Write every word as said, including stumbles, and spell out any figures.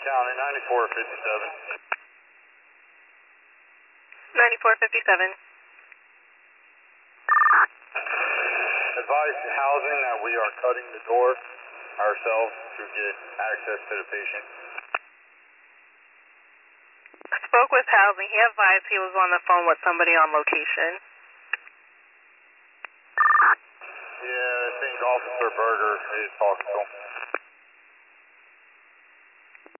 County, ninety-four fifty-seven. ninety-four fifty-seven. Advise housing that we are cutting the door ourselves to get access to the patient. Spoke with housing. He advised he was on the phone with somebody on location. Yeah, I think Officer Berger is talking to him.